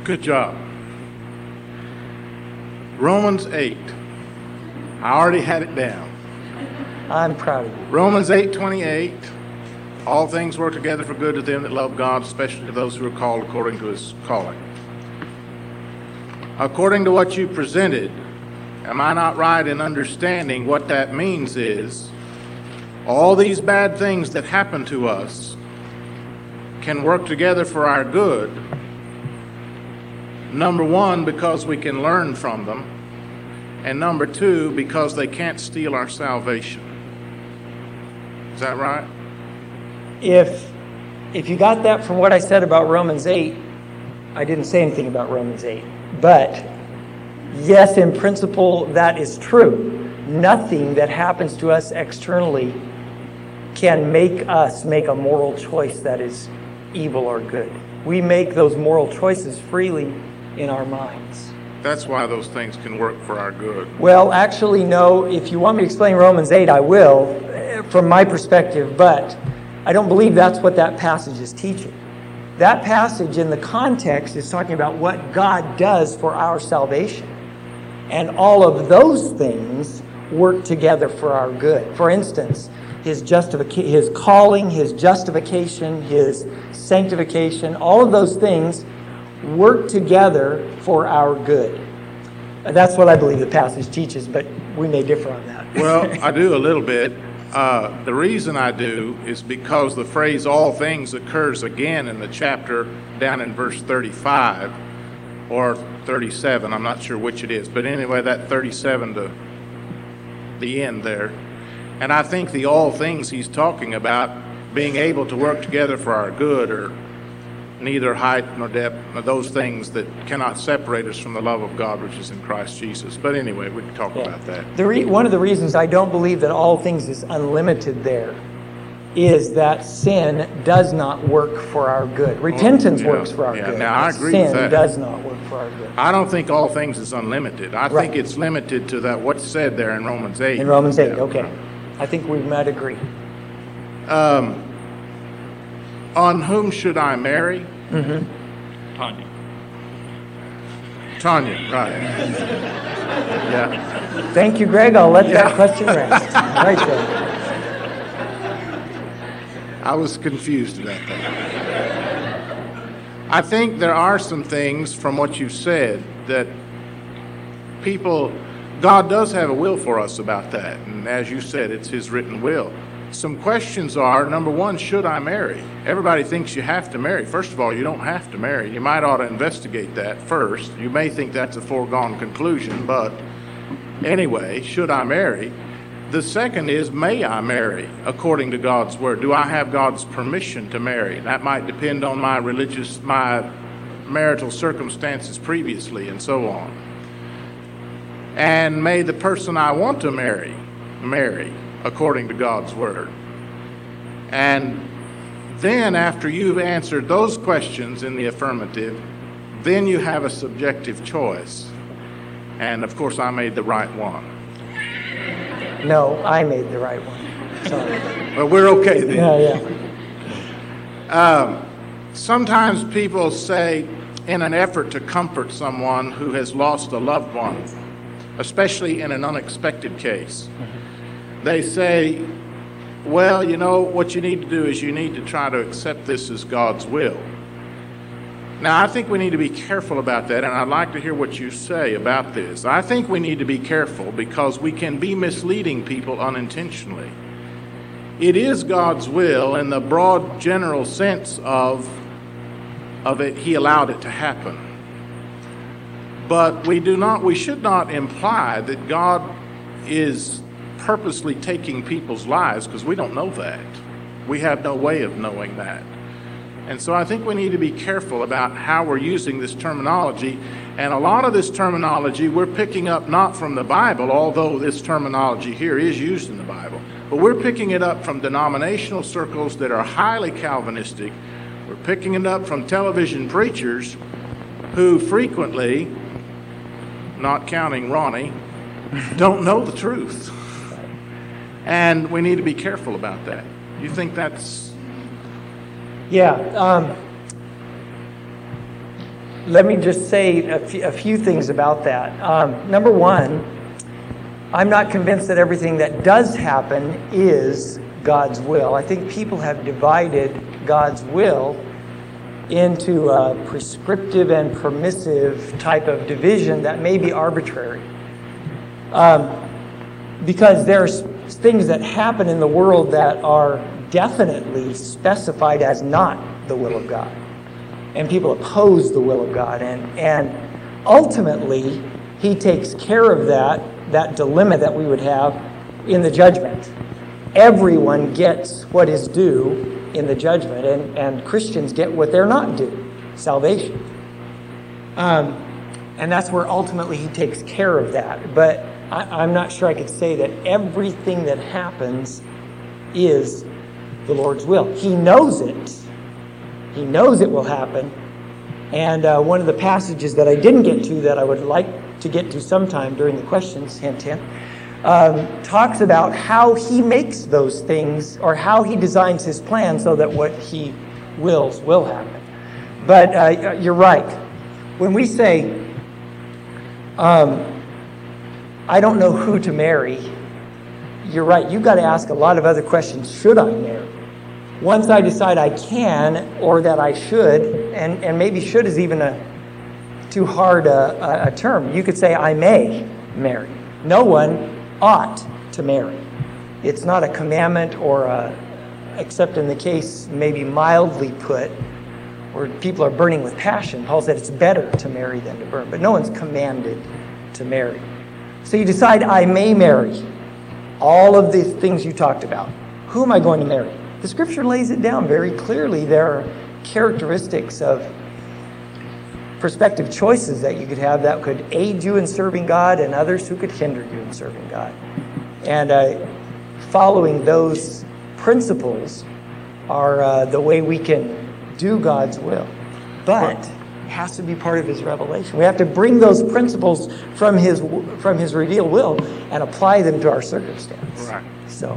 Good job. Romans 8. I already had it down. I'm proud of you. Romans 8:28. All things work together for good to them that love God, especially to those who are called according to his calling. According to what you presented, am I not right in understanding what that means is all these bad things that happen to us can work together for our good? Number one, because we can learn from them. And number two, because they can't steal our salvation. Is that right? If you got that from what I said about Romans 8, I didn't say anything about Romans 8. But yes, in principle, that is true. Nothing that happens to us externally can make us make a moral choice that is evil or good. We make those moral choices freely in our minds. That's why those things can work for our good. Well, actually, no. If you want me to explain Romans 8, I will, from my perspective, but I don't believe that's what that passage is teaching. That passage in the context is talking about what God does for our salvation. And all of those things work together for our good. For instance, his calling, his justification, his sanctification, all of those things work together for our good. That's what I believe the passage teaches, but we may differ on that. Well, I do a little bit. The reason I do is because the phrase all things occurs again in the chapter down in verse 35 or 37. I'm not sure which it is. But anyway, that 37 to the end there. And I think the all things he's talking about being able to work together for our good or neither height nor depth, nor those things that cannot separate us from the love of God which is in Christ Jesus. But anyway, we can talk about that. One of the reasons I don't believe that all things is unlimited there is that sin does not work for our good. Repentance works for our good. Now, I agree with that. Sin does not work for our good. I don't think all things is unlimited. I think it's limited to that what's said there in Romans 8. In Romans 8, okay. I think we might agree. On whom should I marry? Mm-hmm. Tanya, right. Yeah. Thank you, Greg. I'll let that question rest. Right there. I was confused about that. I think there are some things from what you said that God does have a will for us about that. And as you said, it's his written will. Some questions are, number one, should I marry? Everybody thinks you have to marry. First of all, you don't have to marry. You might ought to investigate that first. You may think that's a foregone conclusion, but anyway, should I marry? The second is, may I marry according to God's word? Do I have God's permission to marry? That might depend on my marital circumstances previously and so on. And may the person I want to marry according to God's word. And then after you've answered those questions in the affirmative, then you have a subjective choice. And of course, I made the right one. No, I made the right one. Sorry. Well, we're okay then. Yeah. Sometimes people say, in an effort to comfort someone who has lost a loved one, especially in an unexpected case, they say, well, you know, what you need to do is you need to try to accept this as God's will. Now, I think we need to be careful about that, and I'd like to hear what you say about this. I think we need to be careful because we can be misleading people unintentionally. It is God's will in the broad general sense of it, he allowed it to happen. But we should not imply that God is purposely taking people's lives, because we don't know that. We have no way of knowing that. And so I think we need to be careful about how we're using this terminology. And a lot of this terminology we're picking up not from the Bible, although this terminology here is used in the Bible, but we're picking it up from denominational circles that are highly Calvinistic. We're picking it up from television preachers who frequently, not counting Ronnie, don't know the truth. And we need to be careful about that. You think that's... Yeah. let me just say a few things about that. Number one, I'm not convinced that everything that does happen is God's will. I think people have divided God's will into a prescriptive and permissive type of division that may be arbitrary. Because there's things that happen in the world that are definitely specified as not the will of God. And people oppose the will of God. And ultimately, he takes care of that dilemma that we would have in the judgment. Everyone gets what is due in the judgment, and Christians get what they're not due, salvation. And that's where ultimately he takes care of that. But I'm not sure I could say that everything that happens is the Lord's will. He knows it. He knows it will happen. And one of the passages that I didn't get to that I would like to get to sometime during the questions, hint, hint, talks about how he makes those things, or how he designs his plan so that what he wills will happen. But you're right. When we say, I don't know who to marry, you're right. You've got to ask a lot of other questions. Should I marry? Once I decide I can, or that I should, and maybe should is even too hard a term. You could say I may marry. No one ought to marry. It's not a commandment, or except in the case maybe mildly put, where people are burning with passion. Paul said it's better to marry than to burn, but no one's commanded to marry. So you decide I may marry. All of the things you talked about. Who am I going to marry? The scripture lays it down very clearly. There are characteristics of prospective choices that you could have that could aid you in serving God, and others who could hinder you in serving God. And following those principles are the way we can do God's will. But it has to be part of his revelation. We have to bring those principles from his revealed will and apply them to our circumstance. Right. So,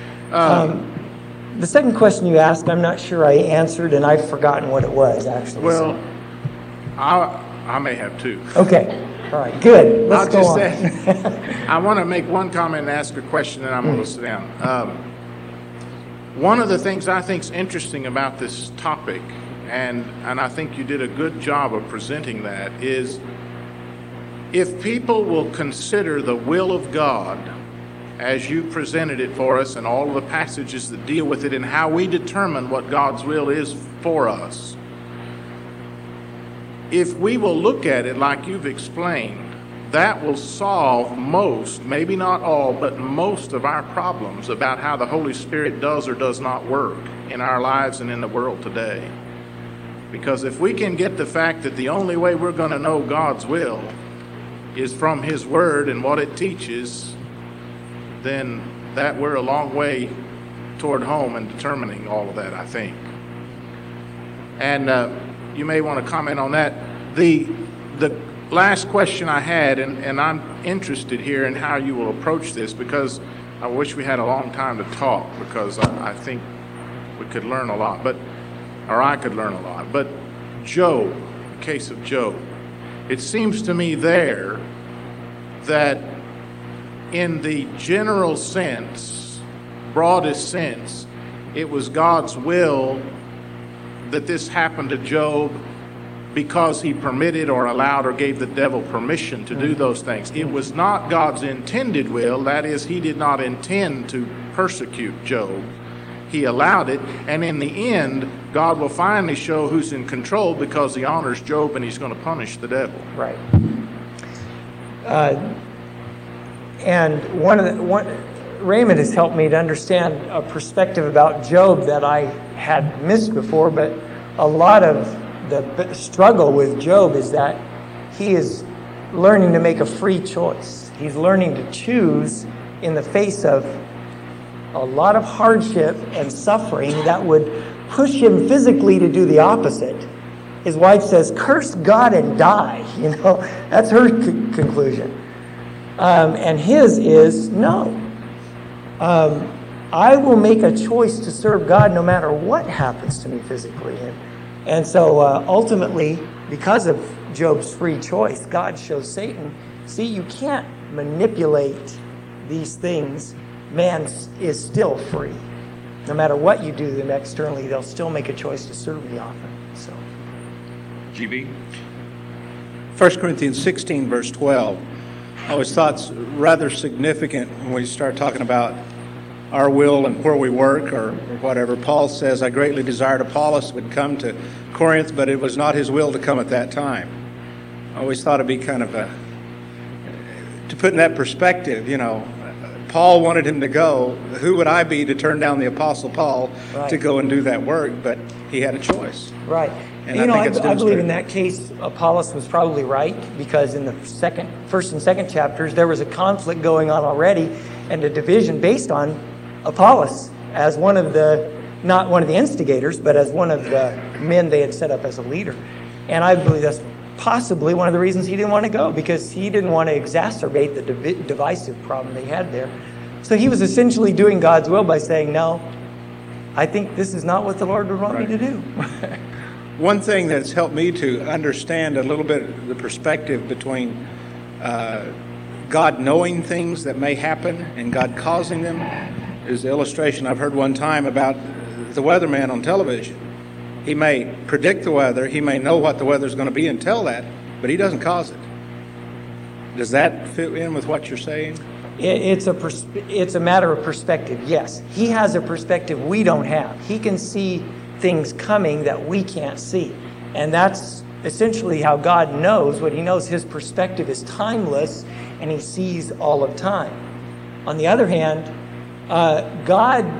the second question you asked, I'm not sure I answered, and I've forgotten what it was, actually. Well, I may have too. Okay. All right. Good. Let's go on. Say, I want to make one comment and ask a question, and I'm going to sit down. One of the things I think is interesting about this topic, and I think you did a good job of presenting that, is if people will consider the will of God as you presented it for us, and all of the passages that deal with it, and how we determine what God's will is for us, if we will look at it like you've explained, that will solve most, maybe not all, but most of our problems about how the Holy Spirit does or does not work in our lives and in the world today. Because if we can get the fact that the only way we're going to know God's will is from his word and what it teaches, then that we're a long way toward home in determining all of that, I think. And you may want to comment on that. The last question I had, and I'm interested here in how you will approach this, because I wish we had a long time to talk, because I think we could learn a lot, or I could learn a lot. But Job, the case of Job, it seems to me there that in the general sense, broadest sense, it was God's will that this happened to Job because he permitted or allowed or gave the devil permission to do those things. It was not God's intended will. That is, he did not intend to persecute Job. He allowed it, and in the end, God will finally show who's in control, because he honors Job and he's going to punish the devil. Right. And Raymond has helped me to understand a perspective about Job that I had missed before, but a lot of the struggle with Job is that he is learning to make a free choice. He's learning to choose in the face of a lot of hardship and suffering that would push him physically to do the opposite. His wife says, "Curse God and die." That's her conclusion. And his is, no. I will make a choice to serve God no matter what happens to me physically. And so ultimately, because of Job's free choice, God shows Satan, see, you can't manipulate these things. Man is still free. No matter what you do to them externally, they'll still make a choice to serve the offering. So, GB? 1 Corinthians 16, verse 12. I always thought it's rather significant when we start talking about our will and where we work or whatever. Paul says, I greatly desired Apollos would come to Corinth, but it was not his will to come at that time. I always thought it'd be kind of to put in that perspective, Paul wanted him to go. Who would I be to turn down the Apostle Paul to go and do that work? But he had a choice. Right. And I believe in that case, Apollos was probably right, because in the first and second chapters, there was a conflict going on already and a division based on Apollos as not one of the instigators, but as one of the men they had set up as a leader. And I believe that's possibly one of the reasons he didn't want to go, because he didn't want to exacerbate the divisive problem they had there. So he was essentially doing God's will by saying, no, I think this is not what the Lord would want me to do. One thing that's helped me to understand a little bit of the perspective between God knowing things that may happen and God causing them is the illustration I've heard one time about the weatherman on television. He may predict the weather, he may know what the weather's going to be and tell that, but he doesn't cause it. Does that fit in with what you're saying? It's a matter of perspective, yes. He has a perspective we don't have. He can see things coming that we can't see. And that's essentially how God knows what he knows. His perspective is timeless, and he sees all of time. On the other hand, God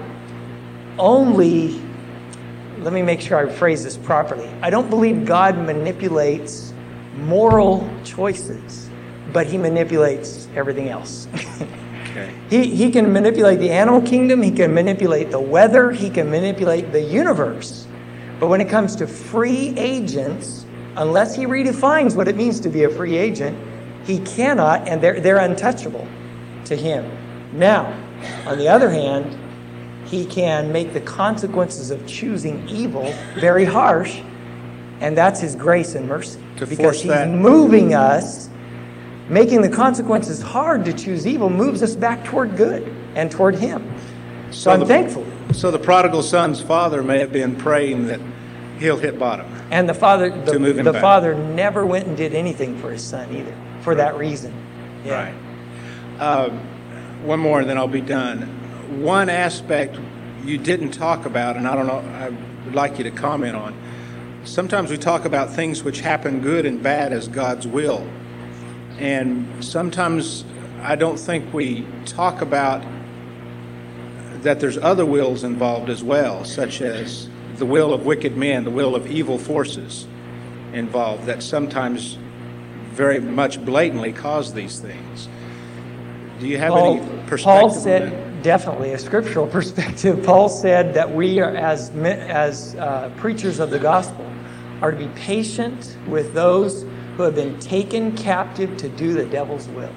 only, let me make sure I phrase this properly. I don't believe God manipulates moral choices, but he manipulates everything else. Okay. He can manipulate the animal kingdom, he can manipulate the weather, he can manipulate the universe. But when it comes to free agents, unless he redefines what it means to be a free agent, he cannot, and they're untouchable to him. Now, on the other hand, he can make the consequences of choosing evil very harsh, and that's his grace and mercy. Because he's moving us. Making the consequences hard to choose evil moves us back toward good and toward him. So I'm thankful. So the prodigal son's father may have been praying that he'll hit bottom. And the father never went and did anything for his son either, for that reason. Yeah. Right. One more and then I'll be done. One aspect you didn't talk about, and I don't know, I would like you to comment on. Sometimes we talk about things which happen good and bad as God's will. And sometimes I don't think we talk about that there's other wills involved as well, such as the will of wicked men, the will of evil forces involved that sometimes very much blatantly cause these things. Do you have any perspective Paul on that? Definitely a scriptural perspective. Paul said that we are, as preachers of the gospel, are to be patient with those who have been taken captive to do the devil's will.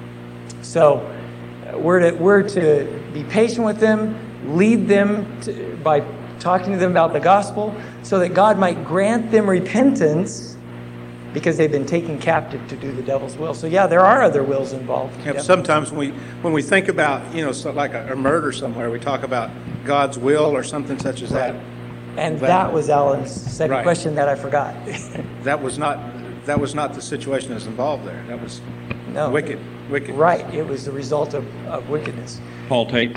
So we're to be patient with them, lead them by talking to them about the gospel, so that God might grant them repentance because they've been taken captive to do the devil's will. So yeah, there are other wills involved. Yeah, sometimes when we think about, so like a murder somewhere, we talk about God's will or something such as that. And that was Alan's second question that I forgot. That was not the situation that's involved there. That was wicked. Right. It was the result of wickedness. Paul Tate.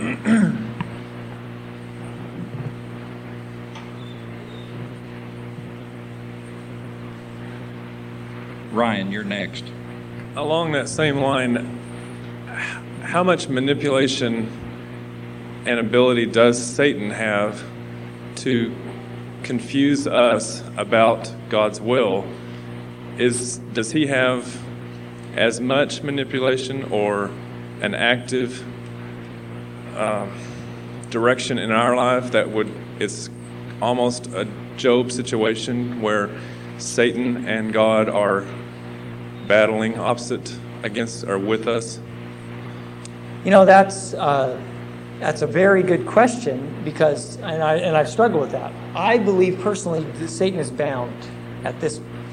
Ryan, you're next. Along that same line, how much manipulation and ability does Satan have to confuse us about God's will? Does he have as much manipulation or an active direction in our life it's almost a Job situation where Satan and God are battling opposite against or with us? That's a very good question, because I've struggled with that. I believe personally that Satan is bound at this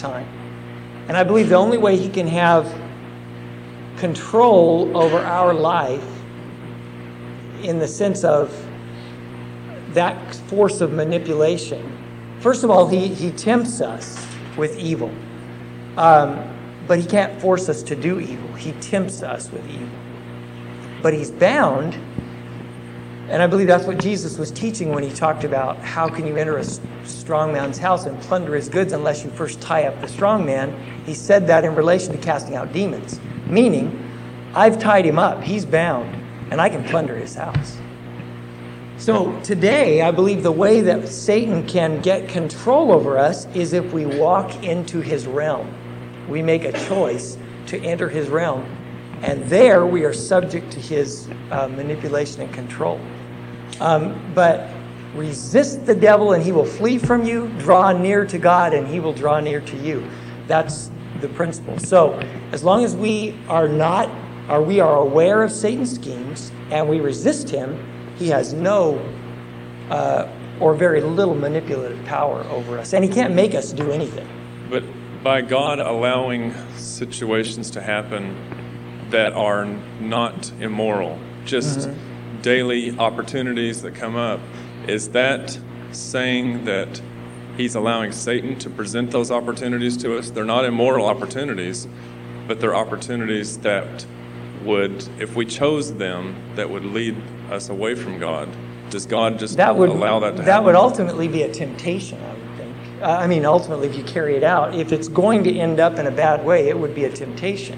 time. And I believe the only way he can have control over our life in the sense of that force of manipulation, first of all, he tempts us with evil. But he can't force us to do evil. He tempts us with evil. But he's bound, and I believe that's what Jesus was teaching when he talked about how can you enter a strong man's house and plunder his goods unless you first tie up the strong man. He said that in relation to casting out demons, meaning I've tied him up, he's bound, and I can plunder his house. So today, I believe the way that Satan can get control over us is if we walk into his realm. We make a choice to enter his realm, and there we are subject to his manipulation and control. But resist the devil and he will flee from you. Draw near to God and he will draw near to you. That's the principle. So as long as we are aware of Satan's schemes and we resist him, he has no or very little manipulative power over us. And he can't make us do anything. But by God allowing situations to happen that are not immoral, just daily opportunities that come up, is that saying that he's allowing Satan to present those opportunities to us? They're not immoral opportunities, but they're opportunities that would, if we chose them, that would lead us away from God. Does God just allow that to happen? That would ultimately be a temptation, I would think. Ultimately, if you carry it out, if it's going to end up in a bad way, it would be a temptation.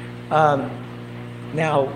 Now,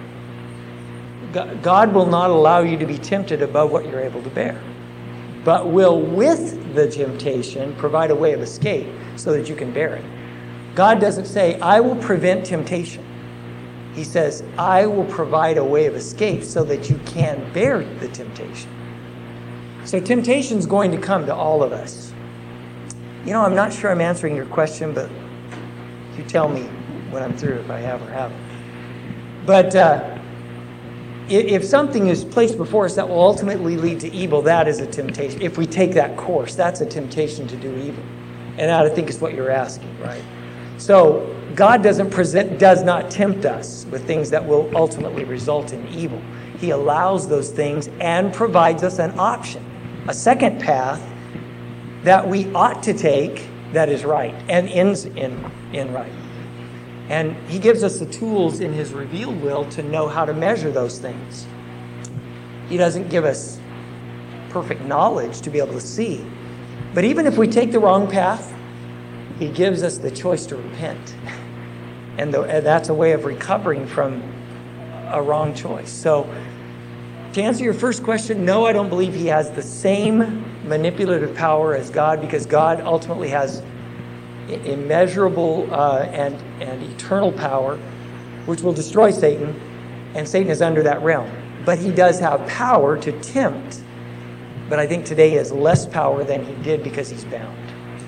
God will not allow you to be tempted above what you're able to bear, but will, with the temptation, provide a way of escape so that you can bear it. God doesn't say, I will prevent temptation. He says, I will provide a way of escape so that you can bear the temptation. So temptation's going to come to all of us. I'm not sure I'm answering your question, but you tell me when I'm through if I have or haven't. But if something is placed before us that will ultimately lead to evil, that is a temptation. If we take that course, that's a temptation to do evil. And that, I think, is what you're asking, right? So God does not tempt us with things that will ultimately result in evil. He allows those things and provides us an option, a second path that we ought to take that is right and ends in right. And he gives us the tools in his revealed will to know how to measure those things. He doesn't give us perfect knowledge to be able to see. But even if we take the wrong path, he gives us the choice to repent. And that's a way of recovering from a wrong choice. So to answer your first question, no, I don't believe he has the same manipulative power as God, because God ultimately has immeasurable and eternal power, which will destroy Satan, and Satan is under that realm. But he does have power to tempt, but I think today he has less power than he did because he's bound.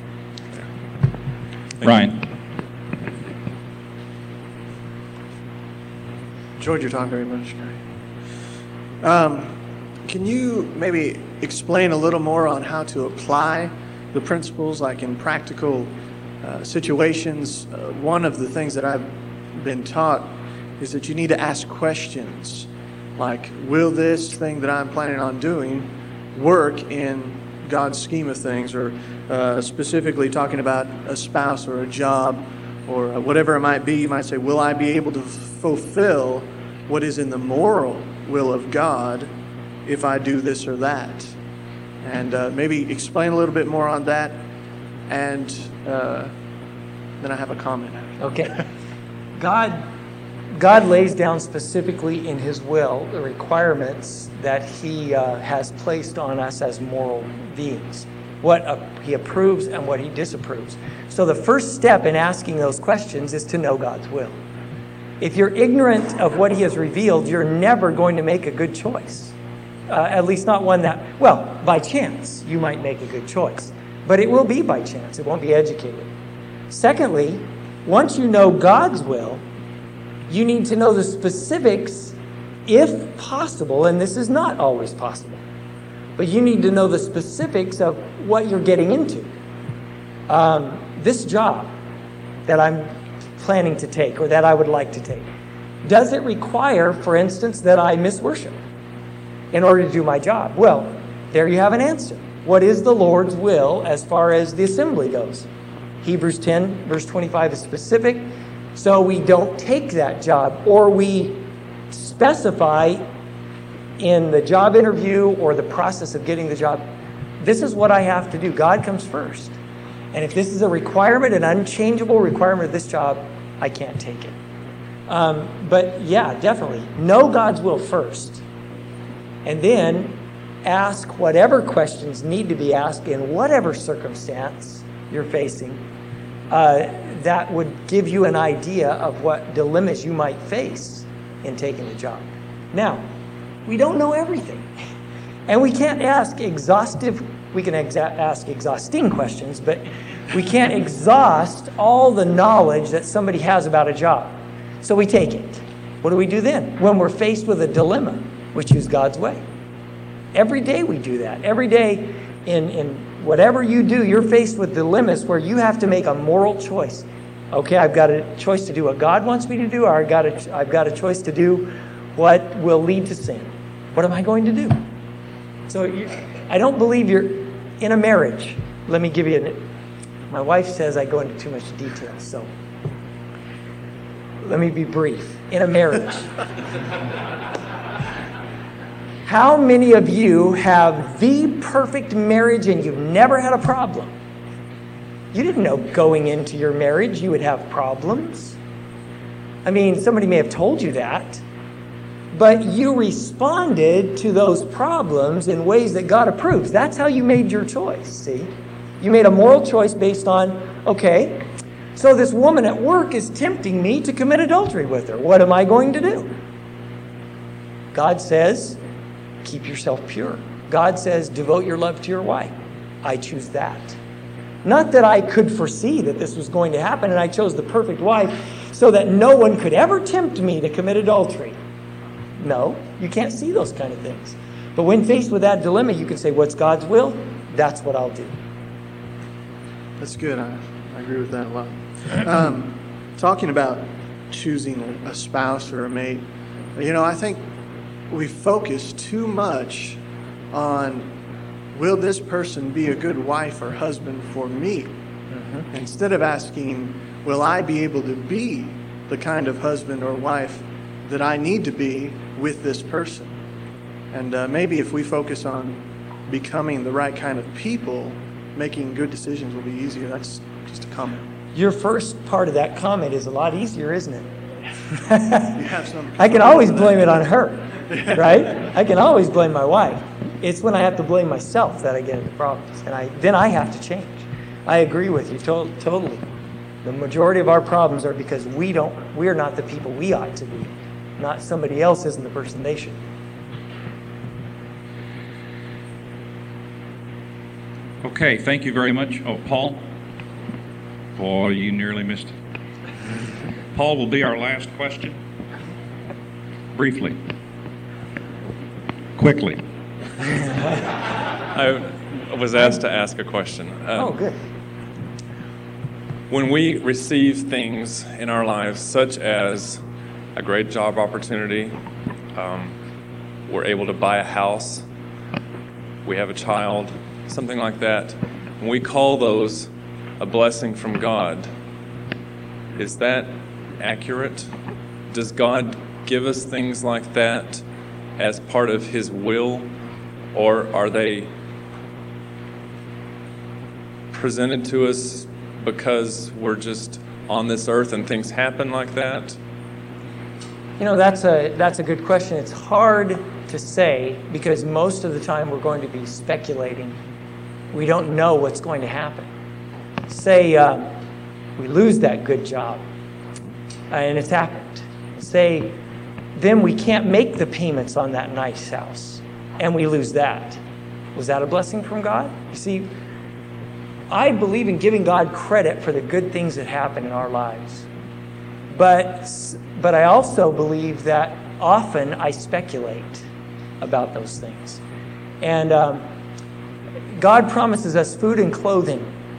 Ryan. Enjoyed your talk very much, Gary. Can you maybe explain a little more on how to apply the principles, like in practical situations? One of the things that I've been taught is that you need to ask questions, like, will this thing that I'm planning on doing work in God's scheme of things, or specifically talking about a spouse or a job or whatever it might be. You might say, will I be able to fulfill what is in the moral will of God if I do this or that? And maybe explain a little bit more on that, and then I have a comment. Okay. God lays down specifically in his will the requirements that he has placed on us as moral beings, what he approves and what he disapproves. So the first step in asking those questions is to know God's will. If you're ignorant of what he has revealed, you're never going to make a good choice. At least not one that, well, by chance, you might make a good choice. But it will be by chance. It won't be educated. Secondly, once you know God's will, you need to know the specifics, if possible, and this is not always possible, but you need to know the specifics of what you're getting into. this job that I'm planning to take or that I would like to take, does it require, for instance, that I miss worship in order to do my job? Well, there you have an answer. What is the Lord's will as far as the assembly goes? Hebrews 10, verse 25 is specific. So we don't take that job, or we specify in the job interview or the process of getting the job, this is what I have to do. God comes first. And if this is a requirement, an unchangeable requirement of this job, I can't take it. But yeah, definitely. Know God's will first. And then ask whatever questions need to be asked in whatever circumstance you're facing. That would give you an idea of what dilemmas you might face in taking the job. Now, we don't know everything. And we can't ask exhaustive, we can ask exhausting questions, but we can't exhaust all the knowledge that somebody has about a job. So we take it. What do we do then? When we're faced with a dilemma, we choose God's way. Every day we do that. Every day in whatever you do, you're faced with dilemmas where you have to make a moral choice. Okay, I've got a choice to do what God wants me to do, or I've got a choice to do what will lead to sin. What am I going to do? So I don't believe you're in a marriage. Let me give you my wife says I go into too much detail, so let me be brief. In a marriage, how many of you have the perfect marriage and you've never had a problem? You didn't know going into your marriage you would have problems. I mean, somebody may have told you that, but you responded to those problems in ways that God approves. That's how you made your choice, see? You made a moral choice based on, okay, so this woman at work is tempting me to commit adultery with her. What am I going to do? God says, keep yourself pure. God says, devote your love to your wife. I choose that. Not that I could foresee that this was going to happen and I chose the perfect wife so that no one could ever tempt me to commit adultery. No, you can't see those kind of things. But when faced with that dilemma, you can say, what's God's will? That's what I'll do. That's good. I agree with that a lot. Talking about choosing a spouse or a mate, I think we focus too much on, will this person be a good wife or husband for me? Mm-hmm. Instead of asking, will I be able to be the kind of husband or wife that I need to be with this person? And maybe if we focus on becoming the right kind of people, making good decisions will be easier. That's just a comment. Your first part of that comment is a lot easier, isn't it? You have some. I can always blame it on her, right? I can always blame my wife. It's when I have to blame myself that I get into problems, and then I have to change. I agree with you totally. The majority of our problems are because we're not the people we ought to be. Not somebody else isn't the person they should be. Okay, thank you very much. Oh, Paul? Boy, you nearly missed it. Paul will be our last question. Briefly. Quickly. I was asked to ask a question. Oh, good. When we receive things in our lives, such as a great job opportunity, we're able to buy a house, we have a child, something like that, when we call those a blessing from God, is that accurate? Does God give us things like that as part of His will, or are they presented to us because we're just on this earth and things happen like that? That's a good question. It's hard to say because most of the time we're going to be speculating. We don't know what's going to happen. Say we lose that good job, and it's happened. Say then we can't make the payments on that nice house, and we lose that. Was that a blessing from God? You see, I believe in giving God credit for the good things that happen in our lives. But I also believe that often I speculate about those things. And God promises us food and clothing.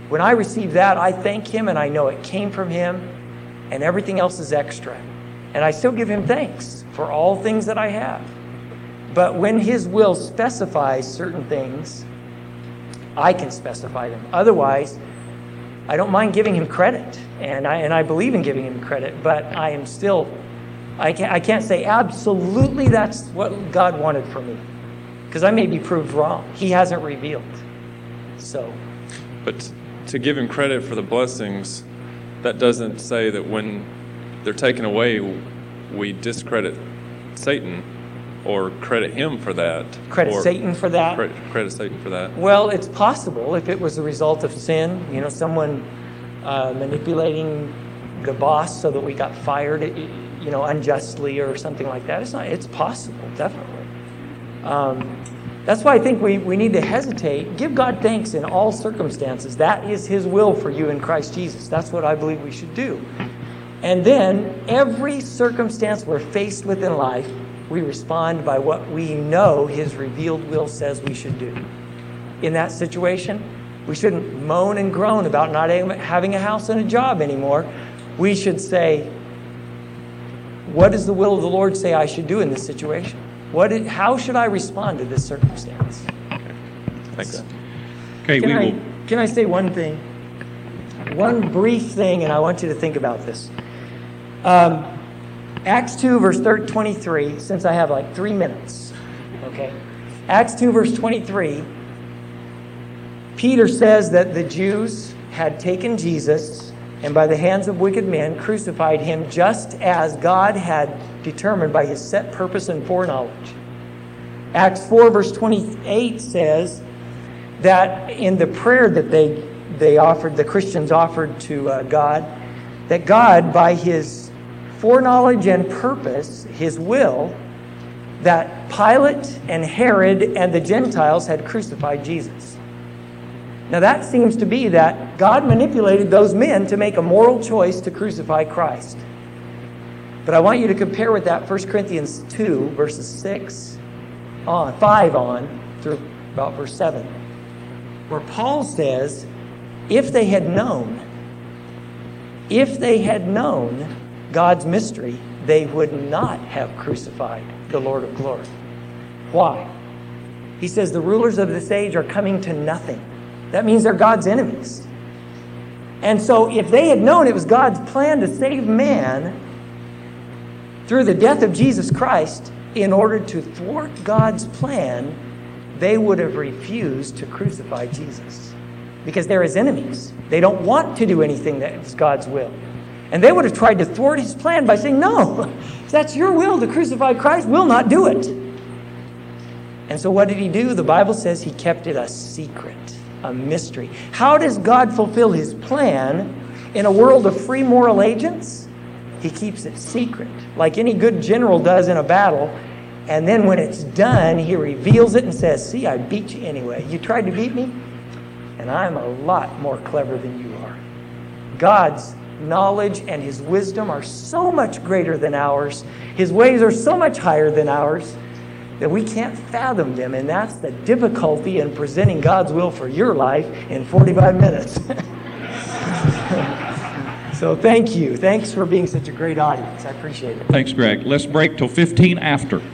When I receive that, I thank Him and I know it came from Him, and everything else is extra. And I still give Him thanks for all things that I have. But when His will specifies certain things, I can specify them. Otherwise, I don't mind giving Him credit, and I believe in giving Him credit, but I am still, I can't say absolutely that's what God wanted for me, because I may be proved wrong. He hasn't revealed. So. But to give Him credit for the blessings, that doesn't say that when they're taken away, we discredit Satan or credit him for that. Credit Satan for that? Credit Satan for that. Well, it's possible if it was the result of sin, someone manipulating the boss so that we got fired, unjustly or something like that. It's possible, definitely. That's why I think we need to hesitate. Give God thanks in all circumstances. That is His will for you in Christ Jesus. That's what I believe we should do. And then every circumstance we're faced with in life, we respond by what we know His revealed will says we should do. In that situation, we shouldn't moan and groan about not having a house and a job anymore. We should say, what does the will of the Lord say I should do in this situation? How should I respond to this circumstance? Thanks. So, Okay, can I say one thing? One brief thing, and I want you to think about this. Acts 2, verse 23, since I have like 3 minutes, okay? Acts 2, verse 23, Peter says that the Jews had taken Jesus and by the hands of wicked men crucified Him just as God had determined by His set purpose and foreknowledge. Acts 4, verse 28 says that in the prayer that they offered, the Christians offered to God, that God, by His foreknowledge and purpose, His will, that Pilate and Herod and the Gentiles had crucified Jesus. Now that seems to be that God manipulated those men to make a moral choice to crucify Christ. But I want you to compare with that 1 Corinthians 2, verses 5 on, through about verse 7, where Paul says, if they had known God's mystery, they would not have crucified the Lord of glory. Why? He says the rulers of this age are coming to nothing. That means they're God's enemies. And so if they had known it was God's plan to save man through the death of Jesus Christ in order to thwart God's plan, they would have refused to crucify Jesus because they're His enemies. They don't want to do anything that is God's will. And they would have tried to thwart His plan by saying, no, if that's your will to crucify Christ, we'll not do it. And so what did He do? The Bible says He kept it a secret, a mystery. How does God fulfill His plan in a world of free moral agents? He keeps it secret, like any good general does in a battle. And then when it's done, He reveals it and says, see, I beat you anyway. You tried to beat me, and I'm a lot more clever than you are. God's knowledge and His wisdom are so much greater than ours. His ways are so much higher than ours that we can't fathom them. And that's the difficulty in presenting God's will for your life in 45 minutes. So thank you. Thanks for being such a great audience. I appreciate it. Thanks, Greg. Let's break till 15 after.